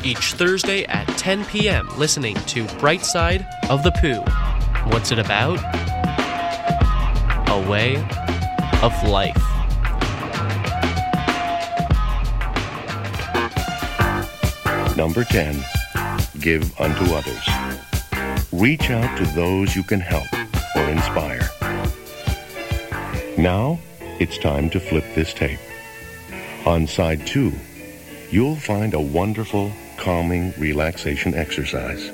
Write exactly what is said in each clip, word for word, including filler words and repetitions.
each Thursday at ten p.m. listening to Bright Side of the Pooh. What's it about? A way of life. Number ten, give unto others. Reach out to those you can help or inspire. Now, it's time to flip this tape. On side two, you'll find a wonderful, calming relaxation exercise.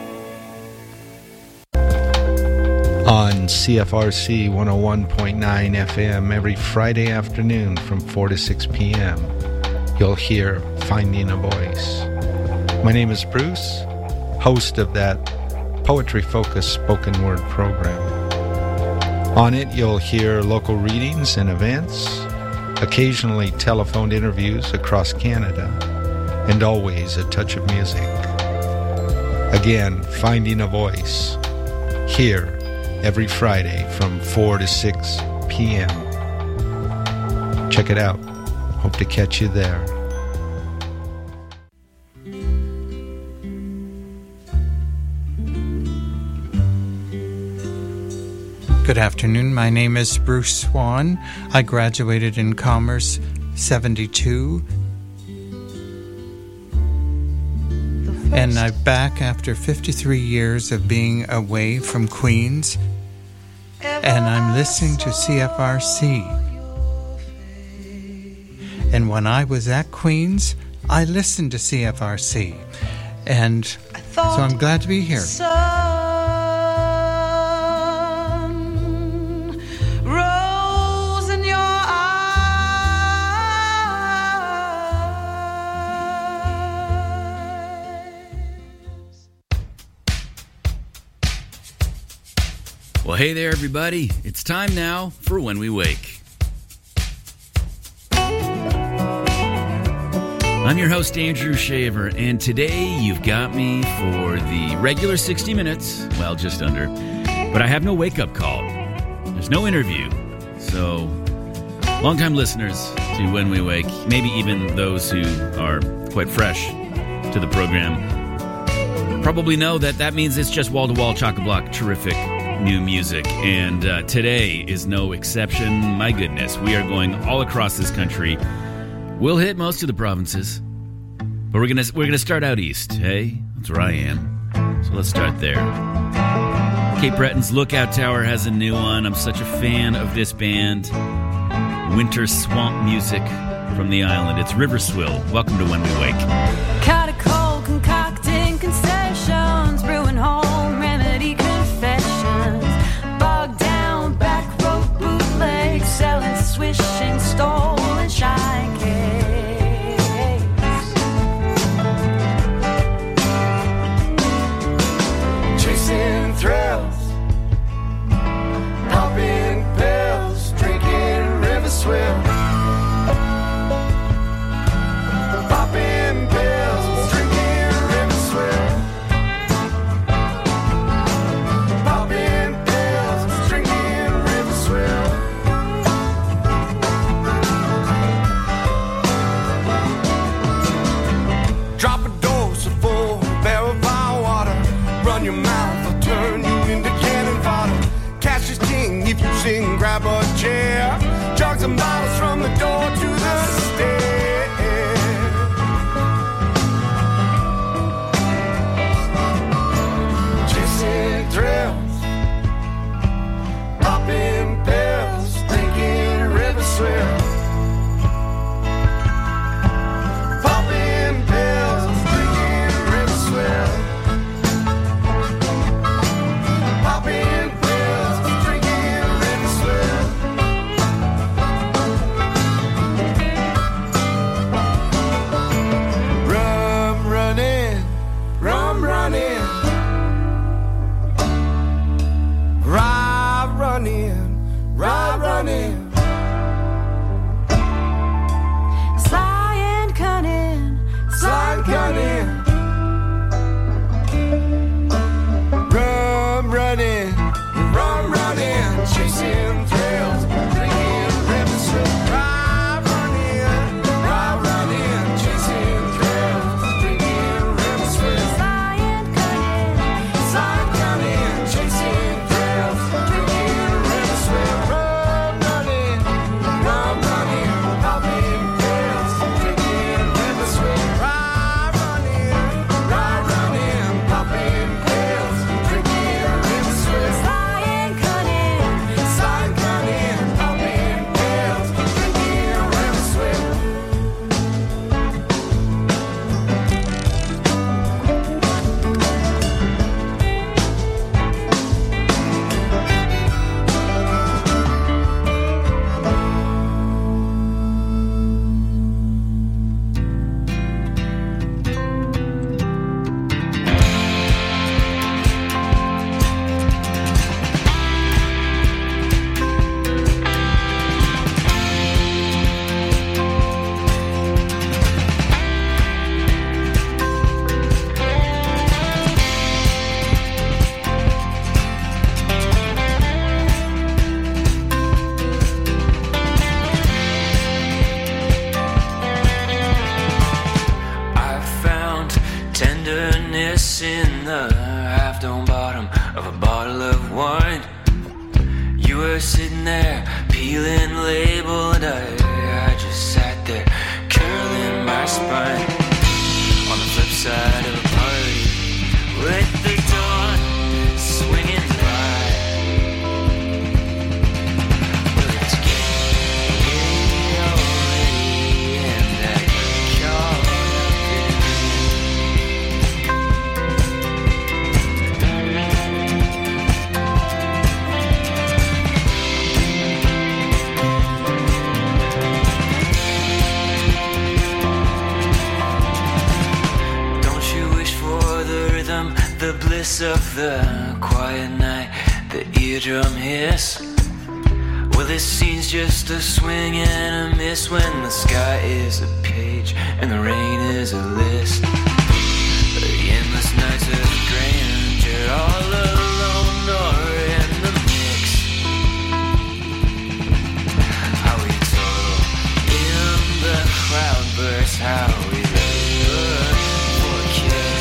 On C F R C one oh one point nine F M every Friday afternoon from four to six p.m., you'll hear Finding a Voice. My name is Bruce, host of that poetry-focused spoken word program. On it, you'll hear local readings and events, occasionally telephoned interviews across Canada, and always a touch of music. Again, Finding a Voice, here every Friday from four to six p.m. Check it out. Hope to catch you there. Good afternoon. My name is Bruce Swan. I graduated in Commerce seventy-two. And I'm back after fifty-three years of being away from Queens. And I'm listening to C F R C. And when I was at Queens, I listened to C F R C. And so I'm glad to be here. Well, hey there, everybody. It's time now for When We Wake. I'm your host, Andrew Shaver, and today you've got me for the regular sixty minutes, well, just under, but I have no wake-up call. There's no interview, so longtime listeners to When We Wake, maybe even those who are quite fresh to the program, probably know that that means it's just wall-to-wall, chock-a-block, terrific new music, and uh, today is no exception. My goodness, we are going all across this country. We'll hit most of the provinces, but we're gonna we're gonna start out east. Hey, that's where I am. So let's start there. Cape Breton's Lookout Tower has a new one. I'm such a fan of this band. Winter swamp music from the island. It's River Swill. Welcome to When We Wake. Cut a cold, concocting concessions, brewing home remedy confessions, bogged down back road bootlegs, selling swishing stolen shy cakes, chasing thrills, popping pills, drinking River Swill, popping pills, tenderness in the half-dome bottom of a bottle of wine. You were sitting there, peeling label, and I, I just sat there, curling my spine. On the flip side of a party, with the dawn swinging by. Well, it's getting already, and I caught the bliss of the quiet night, the eardrum hiss. Well, this scene's just a swing and a miss when the sky is a page and the rain is a list. The endless nights of grandeur, all alone or in the mix. How we total in the crowd burst, how we look for a kiss.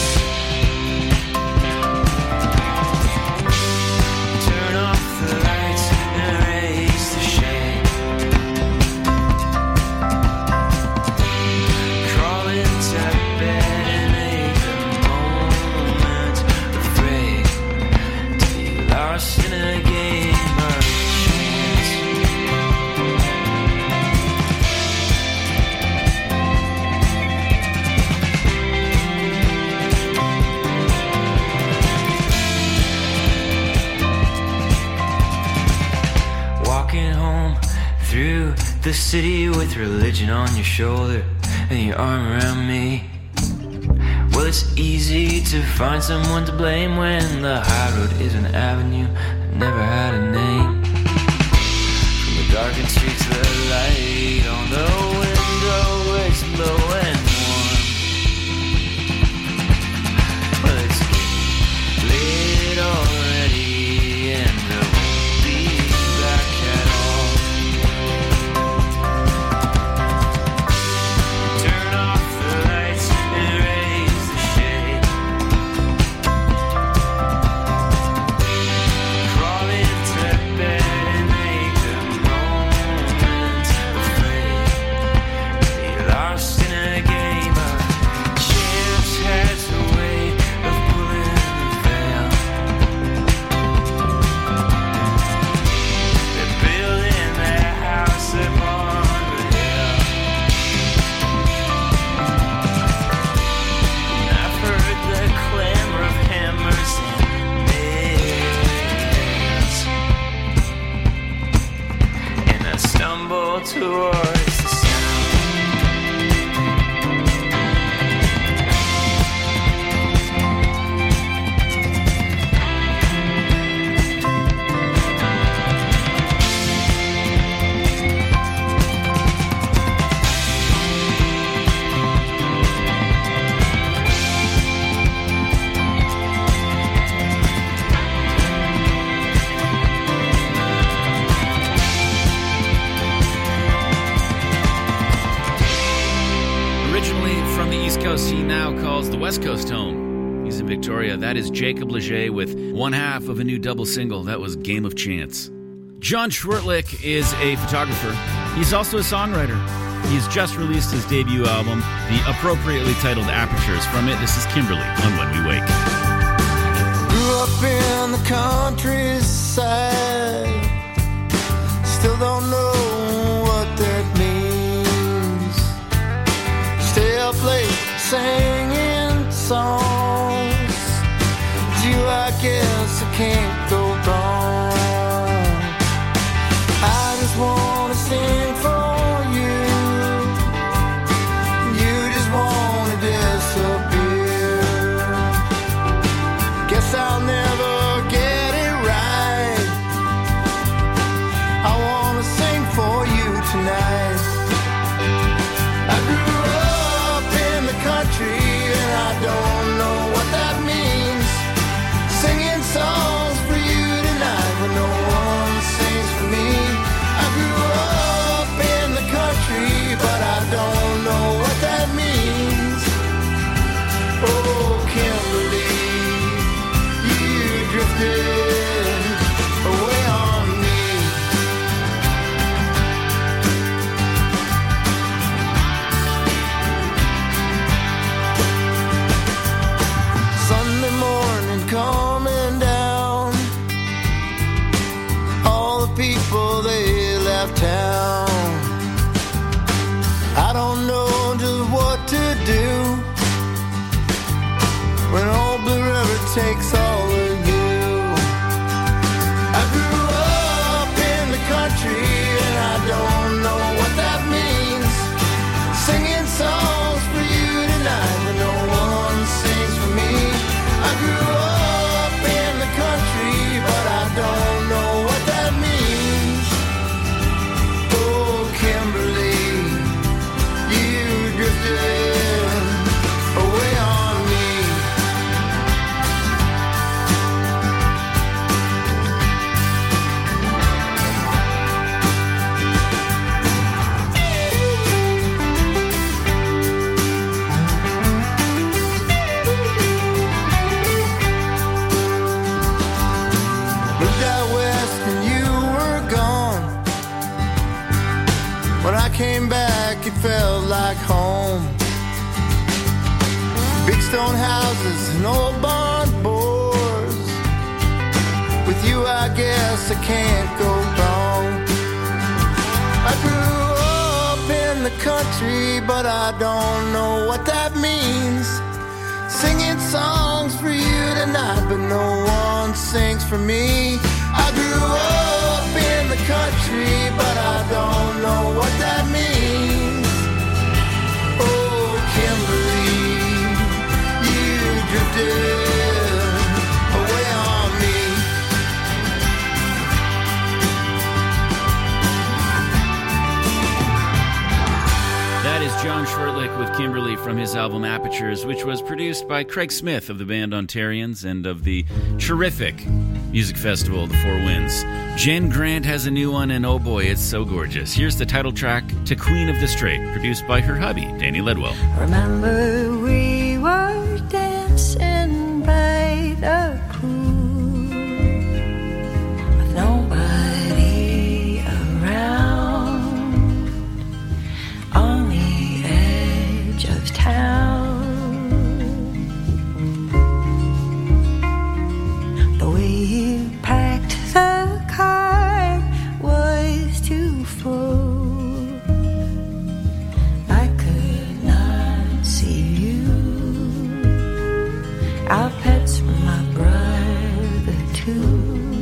The city with religion on your shoulder and your arm around me. Well, it's easy to find someone to blame when the high road is an avenue that never had a name. From the darkened streets, the light on the window is low and warm. Well, it's lit already and I won't be back at all. Towards the sound. He now calls the West Coast home. He's in Victoria. That is Jacob Leger with one half of a new double single. That was Game of Chance. John Schwertlich is a photographer. He's also a songwriter. He's just released his debut album, the appropriately titled Apertures. From it, this is Kimberly on When We Wake. Grew up in the countryside, still don't know what that means. Stay up late singing songs, but you, I guess I can't go wrong. I just wanna sing for you, you just wanna disappear. Guess I'll never get it right. I wanna sing for you tonight. I grew up in the country and I don't know what that means. Singing songs for you takes all of you. I grew up in the country and I don't know what that means. Singing songs for you tonight, but no one sings for me. I grew up in the country, but I don't know what that means. Oh, Kimberly, you drifted away on me. Moved out west and you were gone. When I came back, it felt like home. Big stone houses and old barn doors. With you, I guess I can't go wrong. I grew up in the country, but I don't know what that means. Singing songs for you tonight, but no one sings for me. I grew up in the country, but I don't know what that means. Oh, Kimberly, you drifted away on me. That is John Shortlick with Kimberly from his album Apertures, which was produced by Craig Smith of the band Ontarians and of the terrific music festival, The Four Winds. Jen Grant has a new one, and oh boy, it's so gorgeous. Here's the title track to Queen of the Strait, produced by her hubby, Danny Ledwell. Remember we were dancing by the pool with nobody around on the edge of town. The way you packed the car was too full. I could not see you. Our pets were my brother too.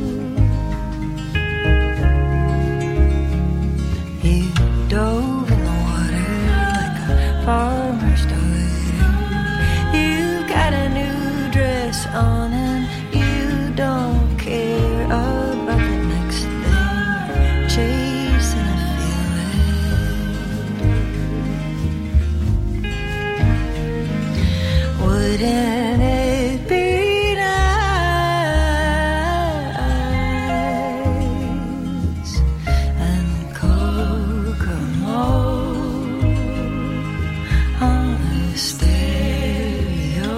You dove in the water like a farmer's daughter. You've got a new dress on and you don't care about the next thing. Chasing a feeling. Wouldn't it be nice and Kokomo on the stereo?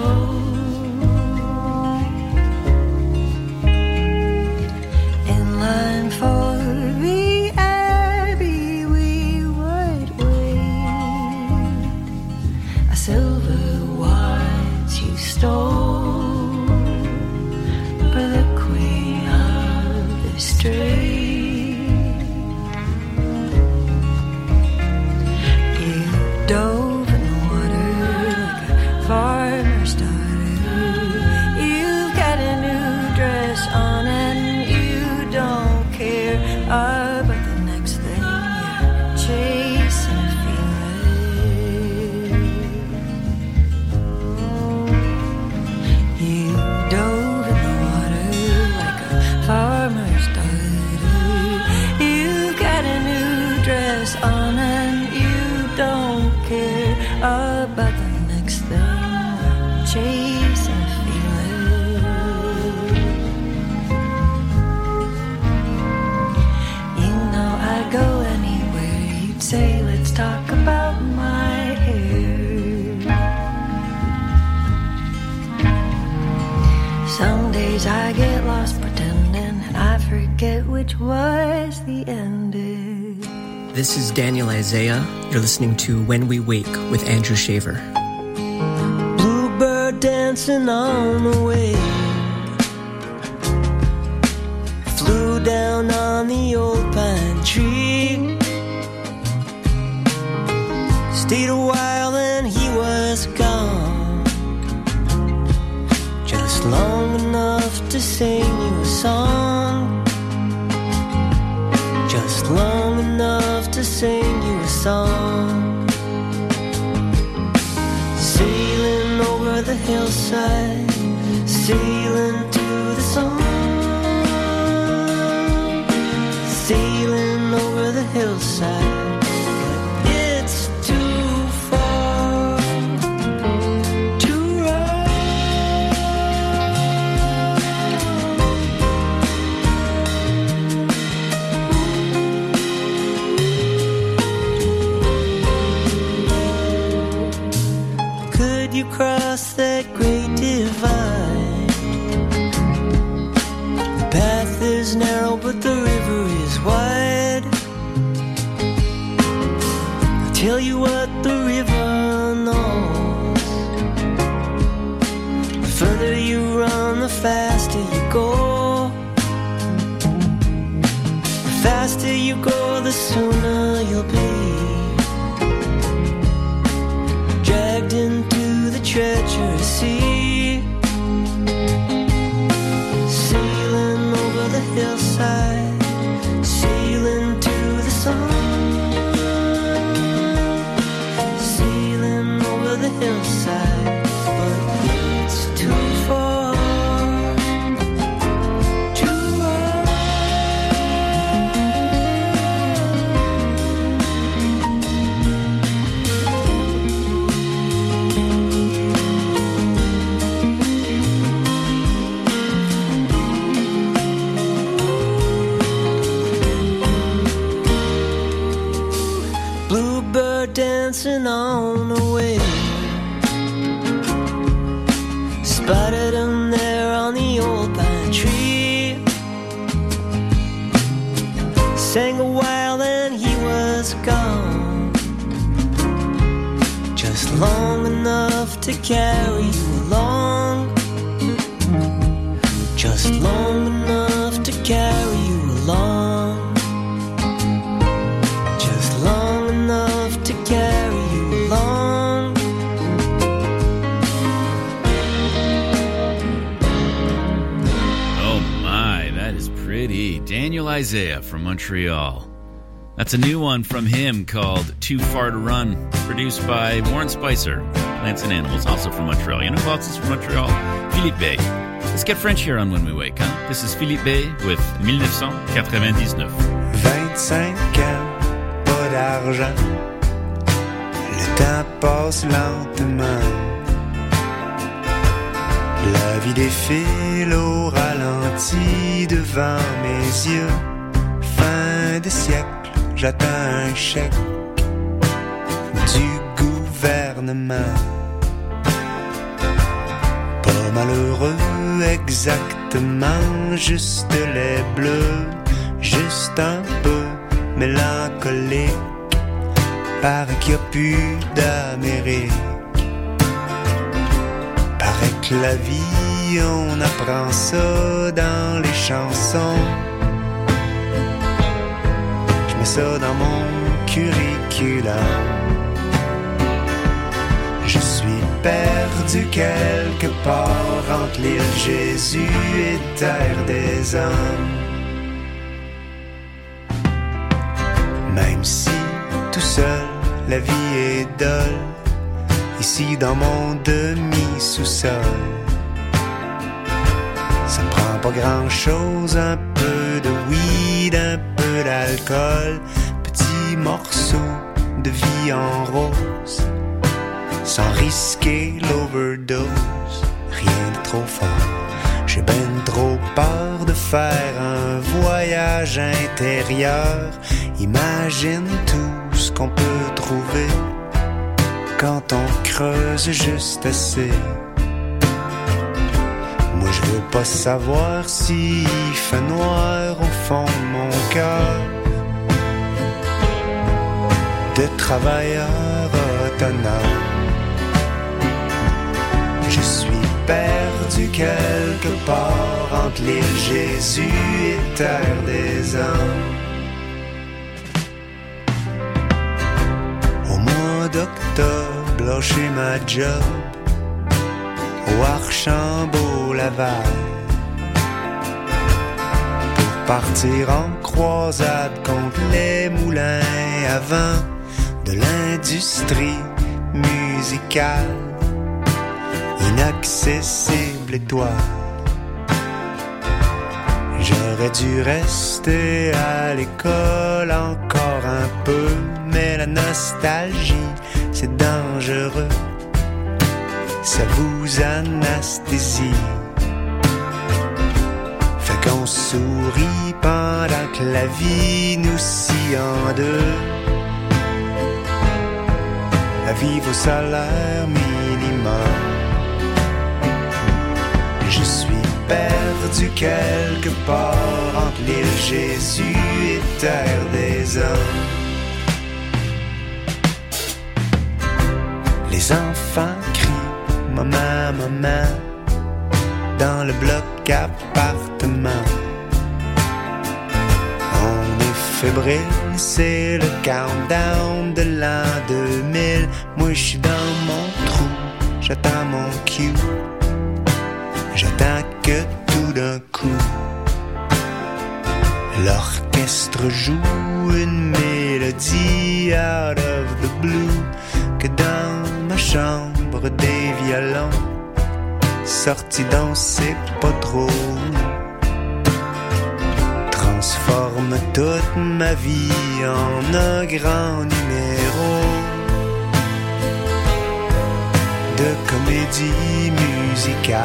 In line for the Abbey we would wait. A silver watch you stole for the queen of the strait. You dove in the water like a farmer's daughter. You've got a new dress on and you don't care about the next thing. You're chasing a feeling. You dove in the water like a farmer's daughter. You've got a new dress on and you don't care about the next thing. Chasing a feeling. You know I'd go anywhere. You'd say, let's talk about my hair. Some days I get lost pretending and I forget which was the ending. This is Daniel Isaiah. You're listening to When We Wake with Andrew Shaver. Bluebird dancing on the wing, flew down on the old pine tree, stayed a while and he was gone, just just long enough to sing you a song, just long enough to sing you a song. Sailing over the hillside, sailing to the sun, sailing over the hillside. Cross that great divide. The path is narrow, but the river is wide. I'll tell you what the river knows. The further you run, the faster you go. The faster you go, the sooner you'll be dragged into treacherous sea, sailing over the hillside, sailing to the sun, sailing over the hillside, but it's too far to run. Dancing on the way, spotted him there on the old pine tree. Sang a while, then he was gone, just long enough to carry you along, just long enough to carry you along. To carry you along. Oh my, that is pretty. Daniel Isaiah from Montreal. That's a new one from him called Too Far to Run, produced by Warren Spicer, Plants and Animals, also from Montreal. You know who else is from Montreal? Philippe Bay. Let's get French here on When We Wake, huh? This is Philippe Bay with nineteen ninety-nine. vingt-cinq ans, pas d'argent. Le temps passe lentement. La vie défile au ralenti devant mes yeux. Fin de siècle, j'attends un chèque du gouvernement. Pas malheureux exactement, juste les bleus, juste un peu mélancolique. Paraît qu'il n'y a plus d'Amérique. Paraît que la vie, on apprend ça dans les chansons. Je mets ça dans mon curriculum. Je suis perdu quelque part entre l'île Jésus et terre des hommes. Même si tout seul la vie est dolle, ici dans mon demi-sous-sol. Ça me prend pas grand-chose, un peu de weed, un peu d'alcool, petit morceau de vie en rose, sans risquer l'overdose, rien de trop fort. J'ai ben trop peur de faire un voyage intérieur. Imagine tout ce qu'on peut trouver quand on creuse juste assez. Moi je veux pas savoir s'il fait noir au fond de mon cœur de travailleur autonome. Je suis perdu quelque part entre l'île Jésus et terre des hommes. Au mois d'octobre, lâché ma job au Archambault Laval pour partir en croisade contre les moulins à vent de l'industrie musicale, inaccessible étoile. J'aurais dû rester à l'école encore un peu, mais la nostalgie, c'est dangereux, ça vous anesthésie. Fait qu'on sourit pendant que la vie nous scie en deux. À vivre au salaire minimum, je suis perdu quelque part entre l'île Jésus et terre des hommes. Les enfants crient maman, maman dans le bloc appartement. On est fébrile, c'est le countdown de l'an deux mille. Moi je suis dans mon trou, j'attends mon cue. J'attends que tout d'un coup l'orchestre joue une mélodie out of the blue, que dans ma chambre des violons sortis d'on sait pas trop transforme toute ma vie en un grand numéro de comédie musicale.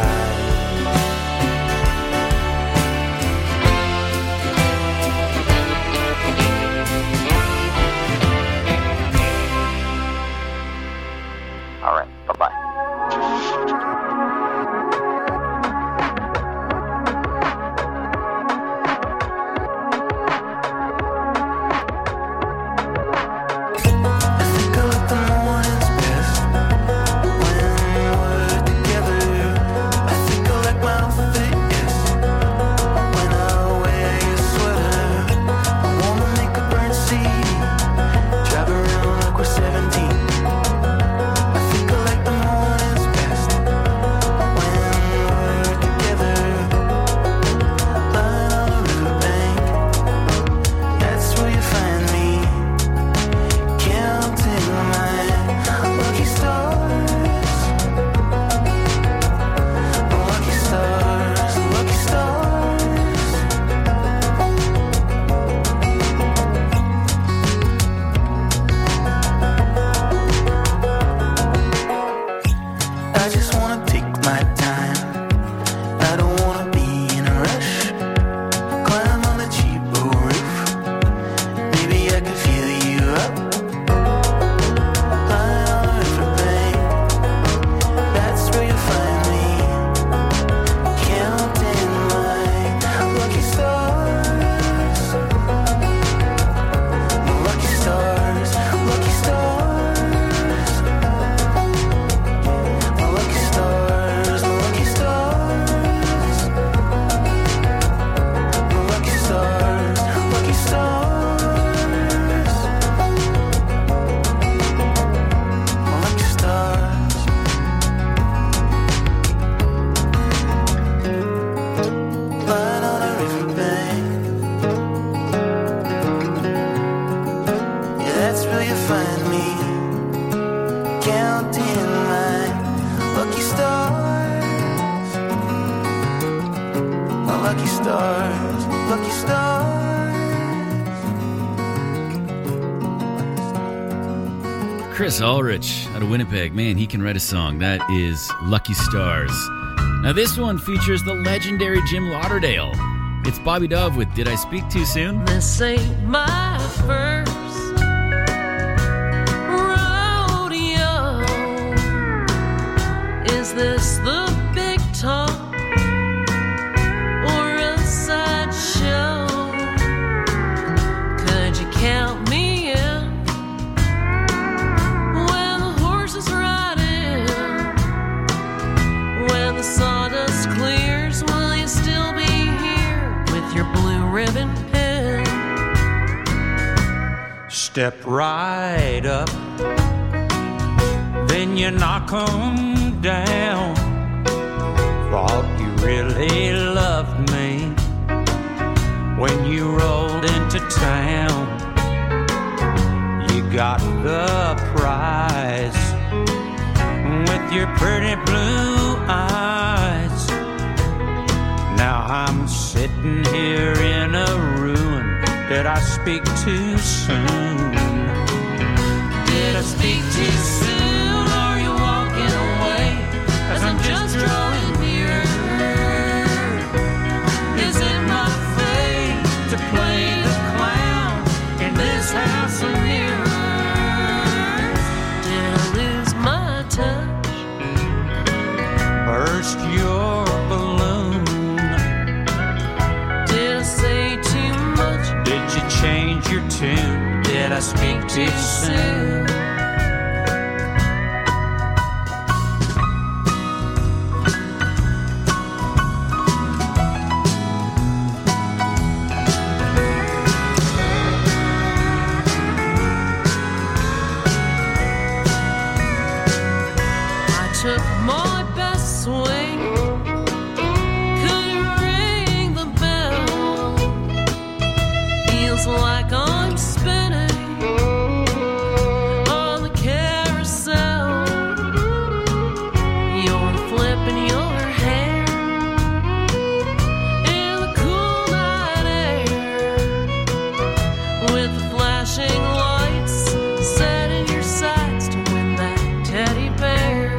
All right, bye-bye. Chris Ulrich out of Winnipeg. Man, he can write a song. That is Lucky Stars. Now this one features the legendary Jim Lauderdale. It's Bobby Dove with Did I Speak Too Soon? This ain't my first rodeo. Is this the big talk or a sideshow? Could you count me in when the horse is riding? When the sawdust clears, will you still be here with your blue ribbon pen? Step right up, then you knock 'em down. Thought you really loved me when you rolled into town. You got the prize with your pretty blue eyes. Now I'm sitting here in a ruin. Did I speak too soon? Did I speak too soon? Are you walking away as I'm just drawing near? Is it my fate to play the clown in this house of mirrors? Did I lose my touch? Burst your balloon? Did I say too much? Did you change your tune? Did I speak too soon? I took my best swing. Couldn't ring the bell. Feels like I'm spinning on the carousel. You're flipping your hair in the cool night air with the flashing lights set in your sights to win that teddy bear.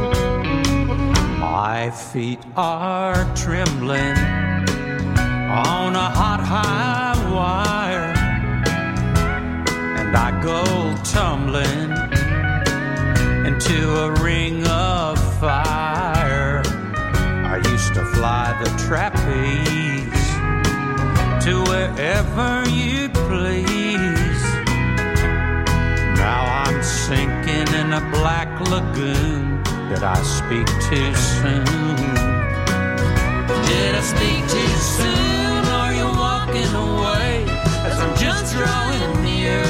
My feet are trembling on a hot high wire, and I go tumbling into a ring of fire. I used to fly the trapeze to wherever you'd please. Now I'm sinking in a black lagoon. Did I speak too soon? Did I speak too soon? Are you walking away as I'm just drawing near?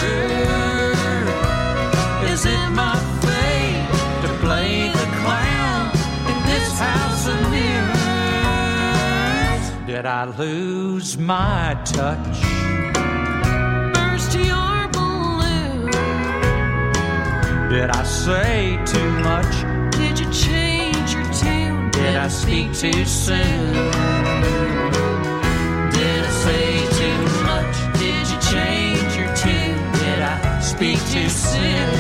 Is it my fate to play the clown in this house of mirrors? Did I lose my touch? Burst your balloon. Did I say too much? Did you change your tune? Did I speak too soon? Did I say too much? Did you change your tune? Did I speak too soon?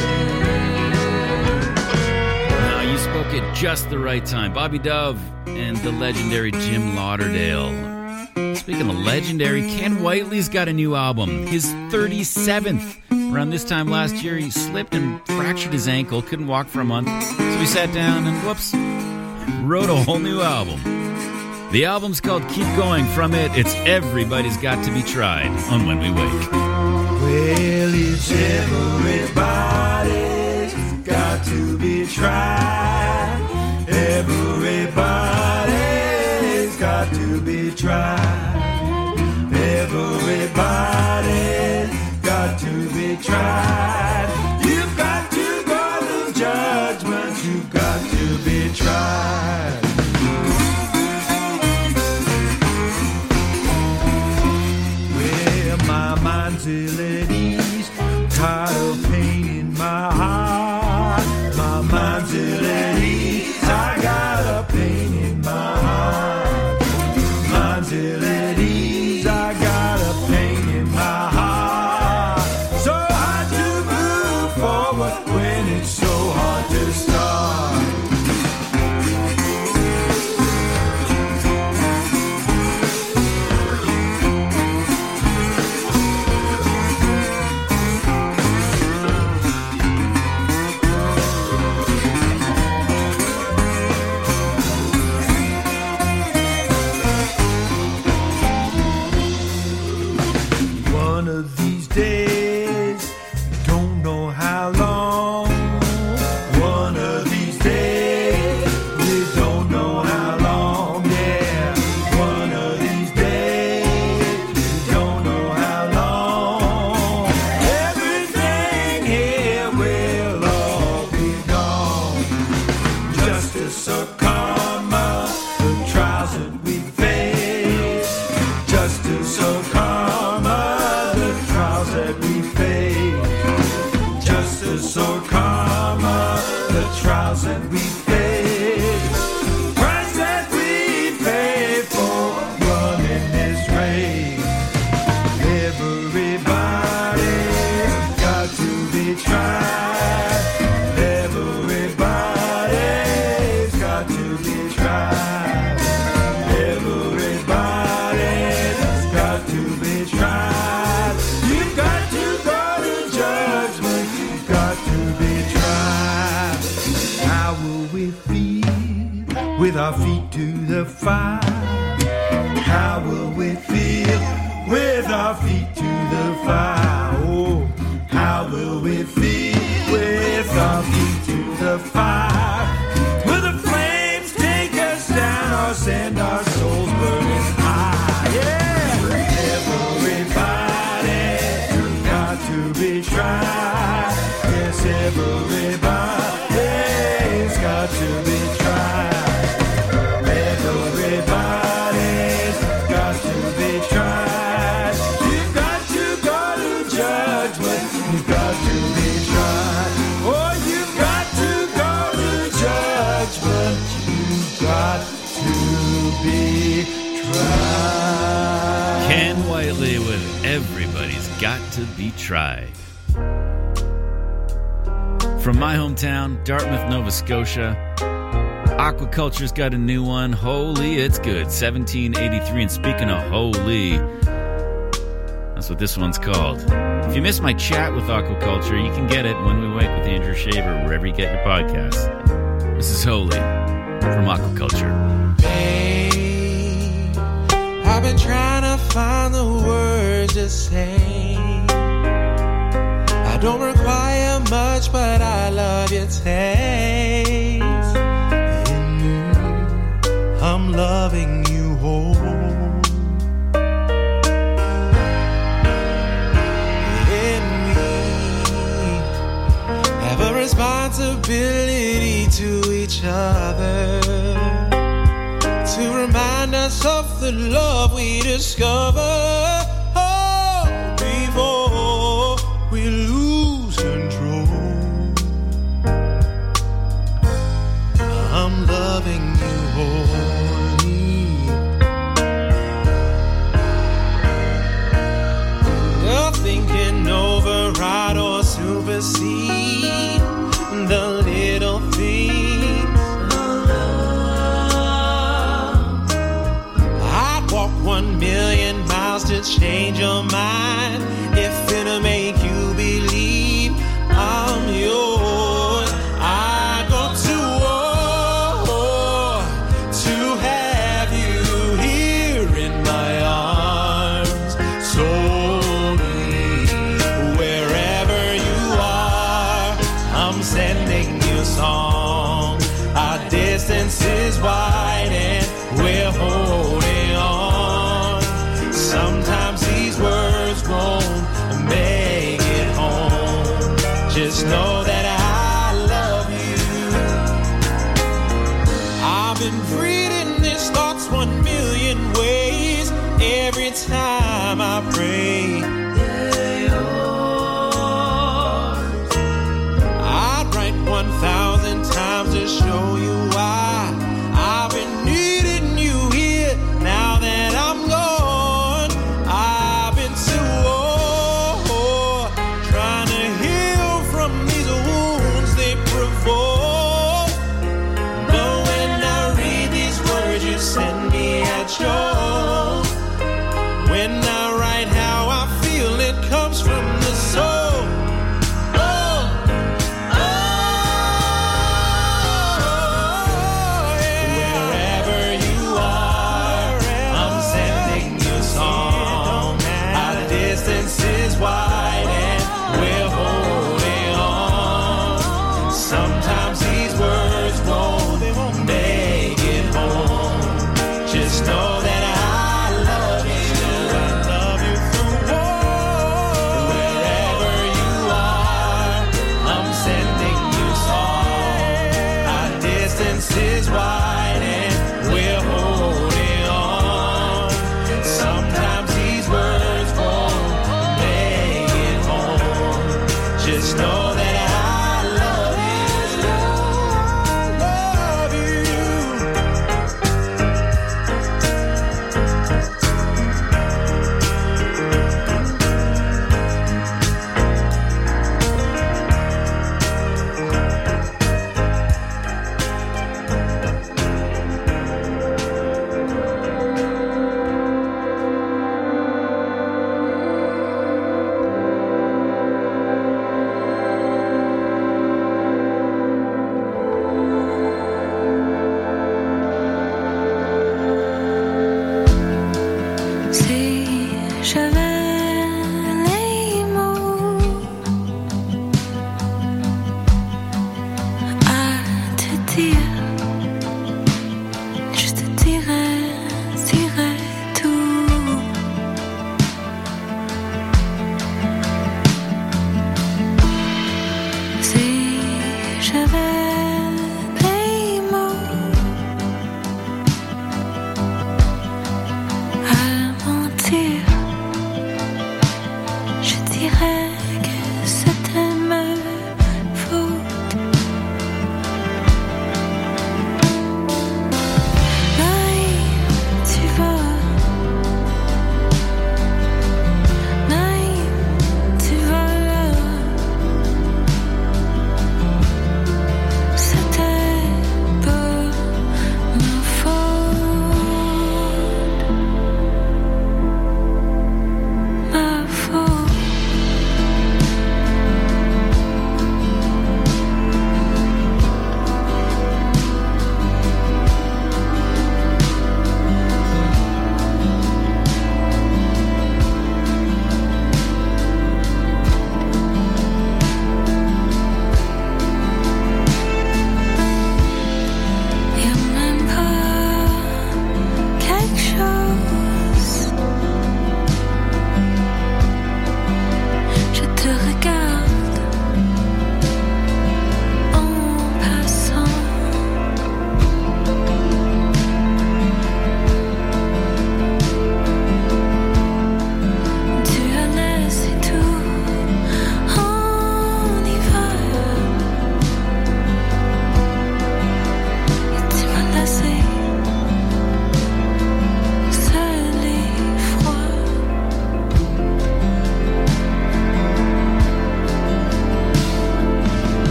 Now, you spoke at just the right time. Bobby Dove and the legendary Jim Lauderdale. Speaking of legendary, Ken Whiteley's got a new album, his thirty-seventh. Around this time last year, he slipped and fractured his ankle, couldn't walk for a month. So he sat down and, whoops, wrote a whole new album. The album's called Keep Going. From it, it's Everybody's Got to Be Tried on When We Wake. Well, it's everybody's got to be tried. Everybody's got to be tried. Everybody's got to be tried. You've got to go to judgment. You've got to be tried. Well, my mind's ill at ease, tired of pain in my heart. My mind's ill at ease, I got a pain in my heart. Mind's ill at ease, I got a pain in my heart. So hard to move forward when it's so hard to start. tried. Everybody's got to be tried. You've got to go to judgment. You've got to be tried. How will we feel with our feet to the fire? How will we feel with our feet to the fire? Oh, how will we feel with our feet to the fire? Will the flames take us down or send our souls burning high? Yeah, everybody's got to be tried. Yes, everybody's got to be tried. Everybody's got to be tried. You've got to go to judgment. You've got to be tried. Oh, you've got to go to judgment. You've got to be tried. Ken Whiteley with Everybody's Got to Be Tried. From my hometown, Dartmouth, Nova Scotia, Aquaculture's got a new one. Holy, it's good. seventeen eighty-three. And speaking of holy, that's what this one's called. If you missed my chat with Aquaculture, you can get it When We Wake with Andrew Shaver, wherever you get your podcasts. This is Holy from Aquaculture. Babe, I've been trying to find the words to say. I don't require much, but I love your taste. In you, I'm loving you whole. In me, have a responsibility to each other, to remind us of the love we discover. Oh, before we lose control, I'm loving you wholly. Nothing can override or supersede the little things. I'd walk one million miles to change your mind if it'll make you believe I'm yours. I go to war to have you here in my arms. Solely, wherever you are, I'm sending you a song. Our distance is wide and we're holding on. Sometimes these words won't make it home. Just know that I love you. I've been reading these thoughts one million ways every time I pray. They're yours. I'd write one thousand times to show you why I've been needing you here now that I'm gone. I've been to war, trying to heal from these wounds they provoke. But when I read these words you send me at your, when I write how I feel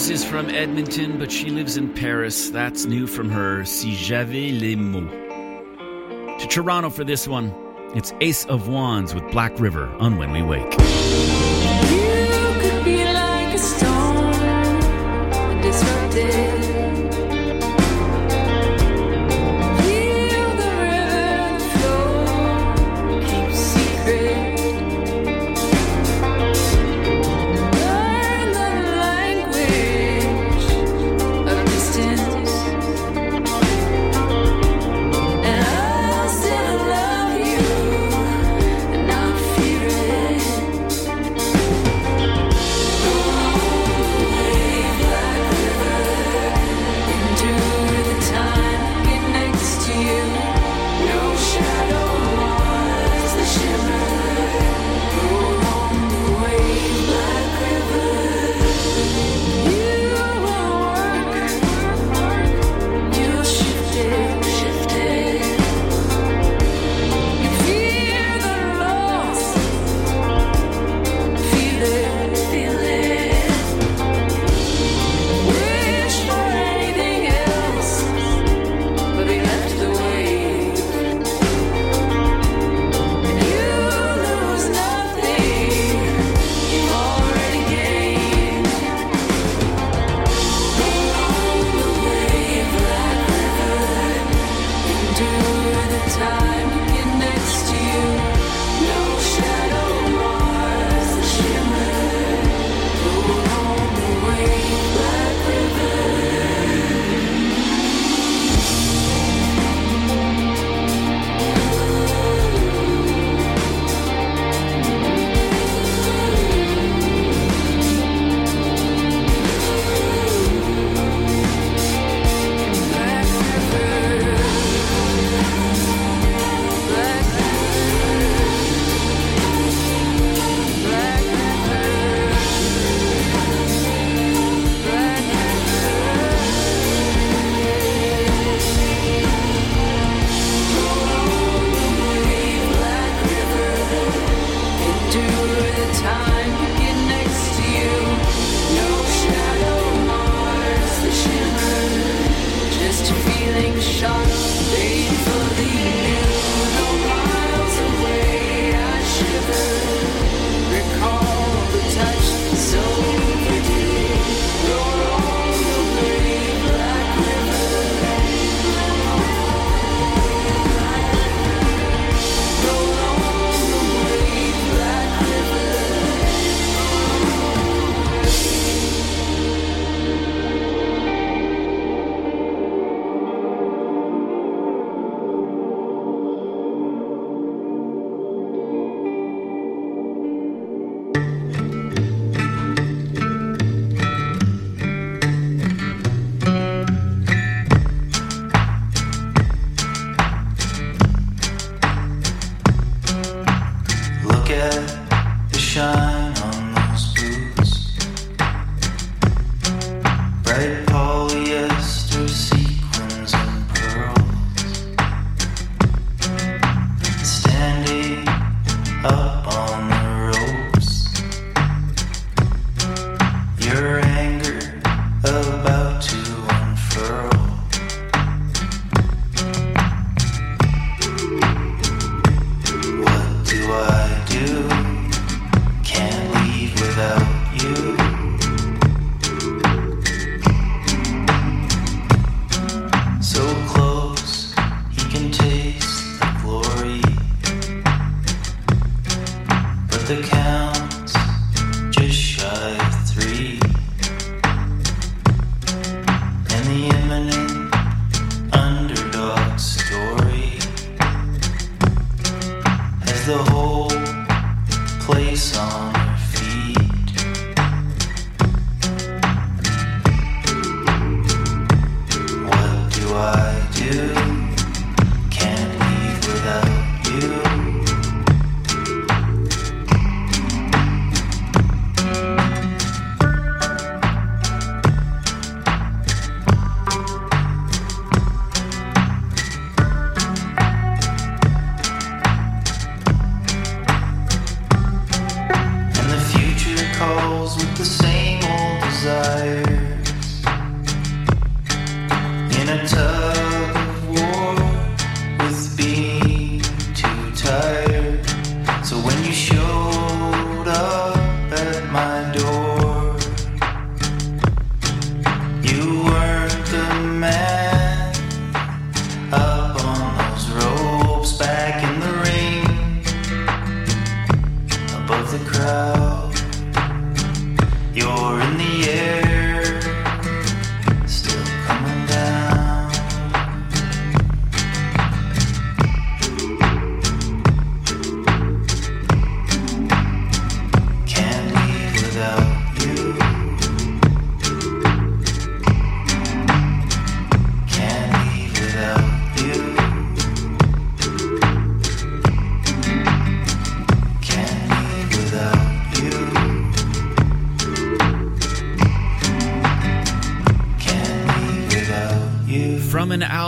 This is from Edmonton, but she lives in Paris. That's new from her, Si J'avais les mots. To Toronto for this one, it's Ace of Wands with Black River on When We Wake. You could be like a storm, disrupted.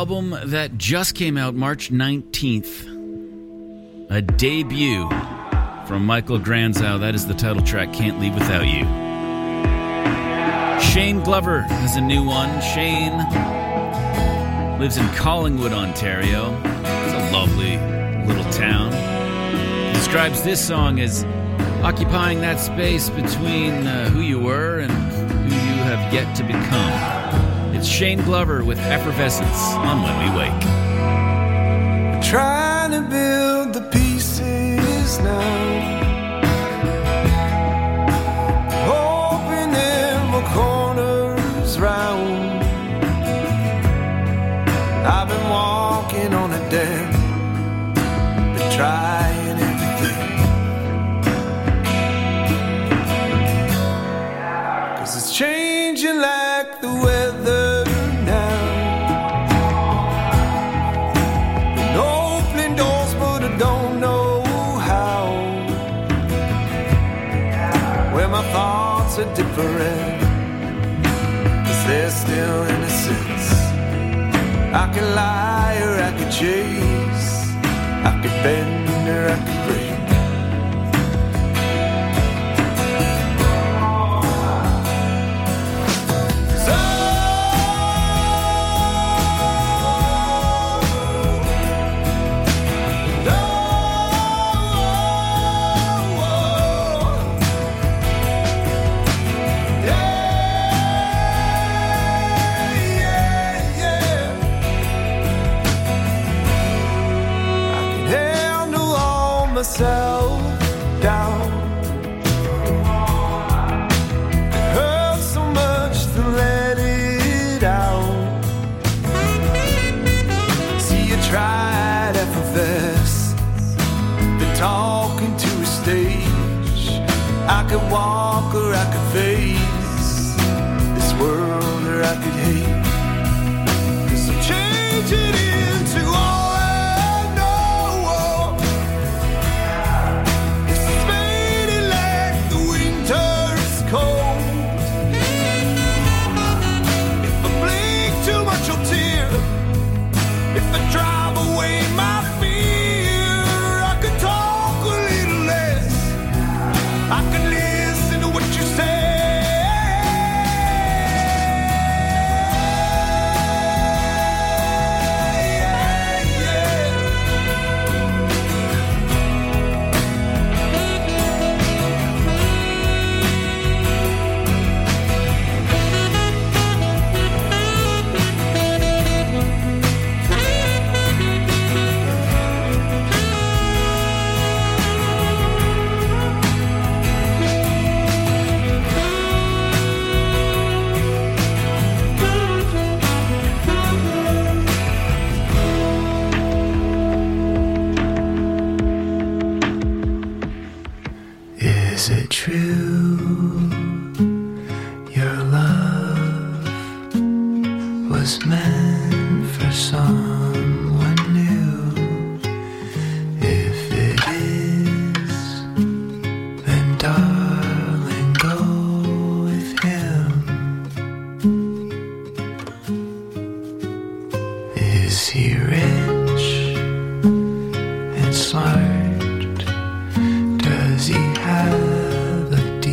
album that just came out March nineteenth. A debut from Michael Granzow. That is the title track, Can't Leave Without You. Shane Glover has a new one. Shane lives in Collingwood, Ontario. It's a lovely little town. Describes this song as occupying that space between uh, who you were and who you have yet to become. It's Shane Glover with Effervescence on When We Wake. Trying to build the pieces now, hoping them more corners round. I've been walking on a dam, been trying everything, 'cause it's changing like the weather. My thoughts are different, 'cause they're still innocence. I could lie or I could chase, I could bend or I could break. Myself down. It hurts so much to let it out. See, you tried effervescence, been talking to a stage. I could walk or I could face this world or I could hate. So change it into all. Is it true your love was meant for someone new? If it is, then darling, go with him. Is he rich and smart? Does he have a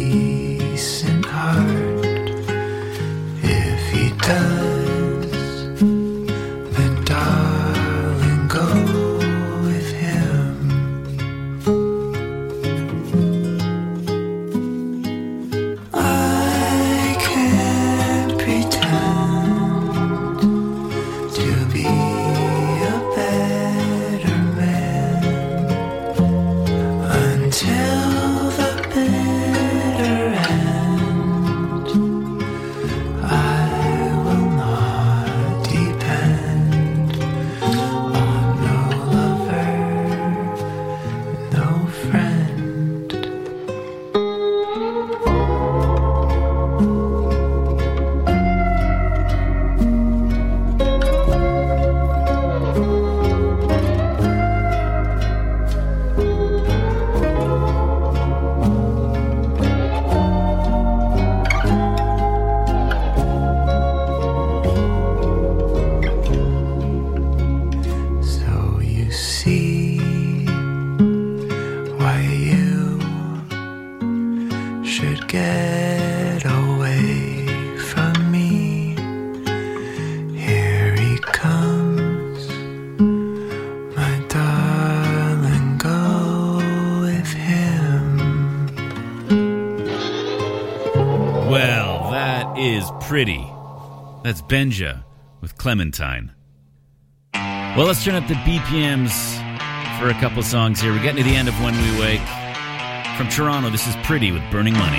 see why you should get away from me. Here he comes, my darling, go with him. Well, that is pretty. That's Benja with Clementine. Well, let's turn up the B P Ms for a couple songs here. We're getting to the end of When We Wake. From Toronto, this is Pretty with Burning Money.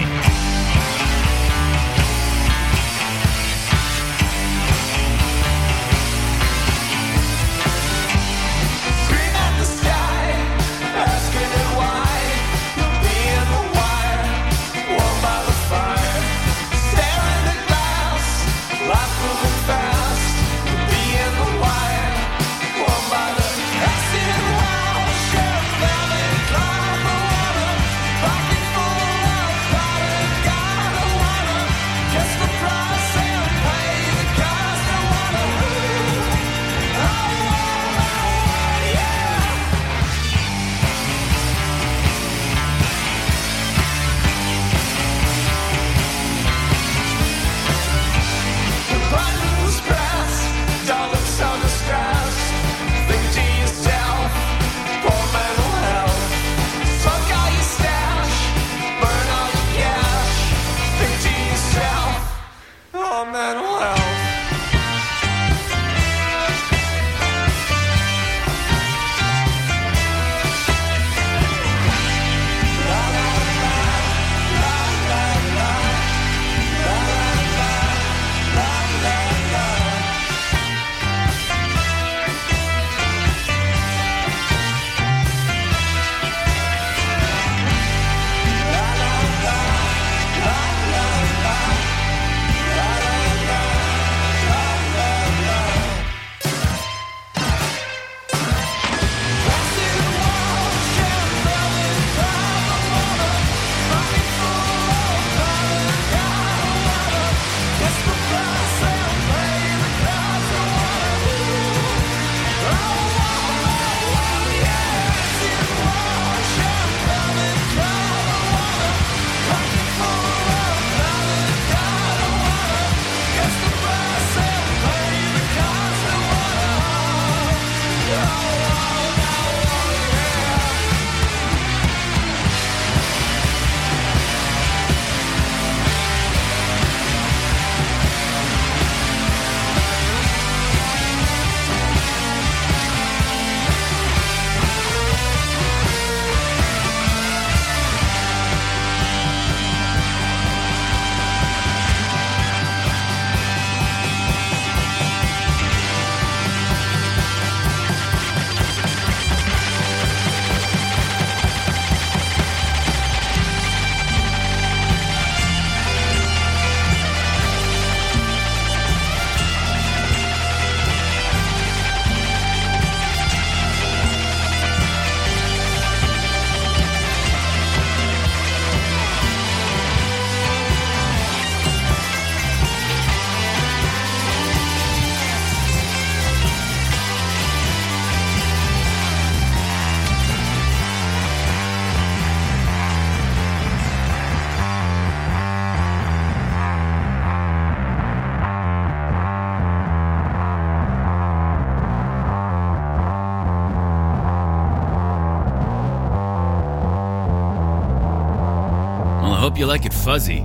Hope you like it fuzzy.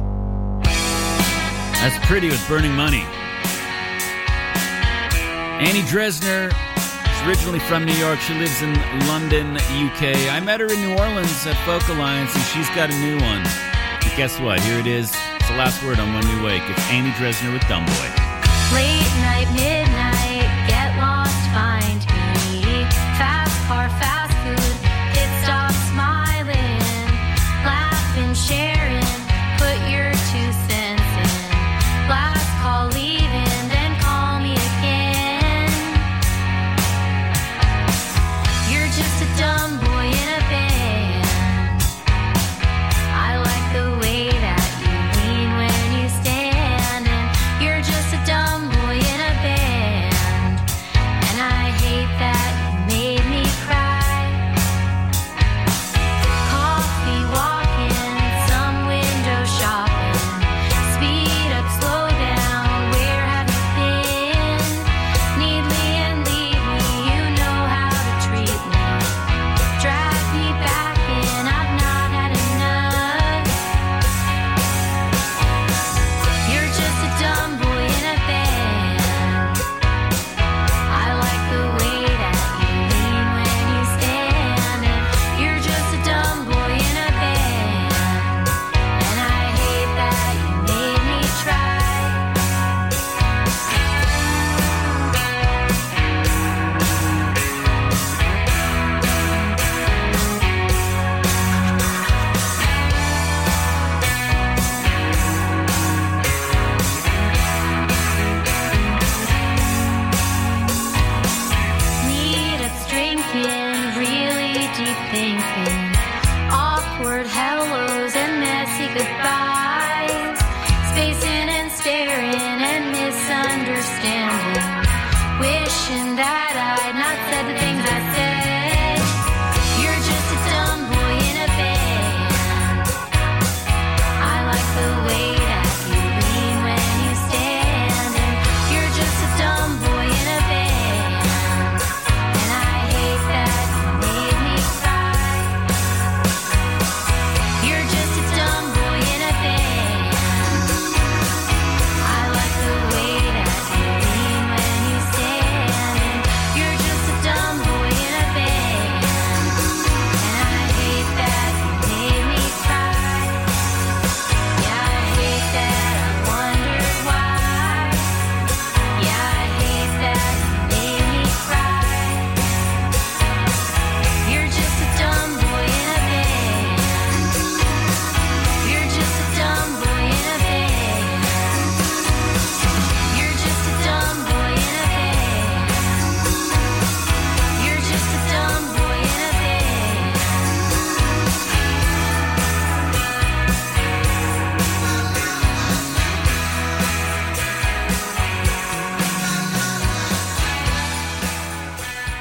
That's Pretty with Burning Money. Annie Dresner is originally from New York. She lives in London, U K. I met her in New Orleans at Folk Alliance, and she's got a new one. But guess what? Here it is. It's the last word on When We Wake. It's Annie Dresner with Dumb Boy. Late night, midnight, get lost, find me. Fast car, fast food, pit stop, smiling, laughing, sharing. Put your two cents in. Last call, leaving, then call me again. You're just a dumb boy in a band. I like the way that you lean when you stand. And you're just a dumb boy in a band.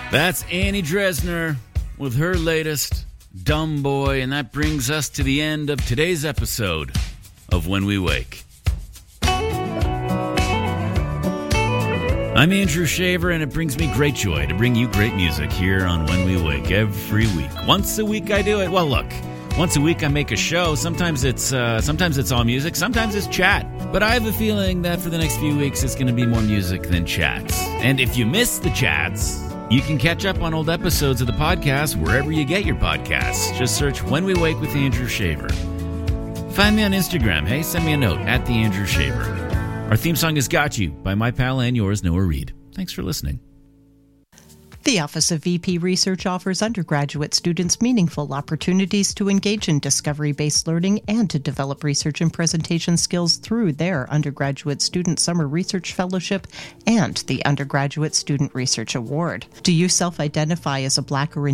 That's Annie Dresner with her latest, Dumb Boy, and that brings us to the end of today's episode of When We Wake. I'm Andrew Shaver, and it brings me great joy to bring you great music here on When We Wake every week. Once a week I do it. Well, look, once a week I make a show. Sometimes it's uh, sometimes it's all music, sometimes it's chat. But I have a feeling that for the next few weeks it's going to be more music than chats. And if you miss the chats, you can catch up on old episodes of the podcast wherever you get your podcasts. Just search When We Wake with Andrew Shaver. Find me on Instagram. Hey, send me a note at the Andrew Shaver. Our theme song is Got You by my pal and yours, Noah Reed. Thanks for listening. The Office of V P Research offers undergraduate students meaningful opportunities to engage in discovery-based learning and to develop research and presentation skills through their Undergraduate Student Summer Research Fellowship and the Undergraduate Student Research Award. Do you self-identify as a Black or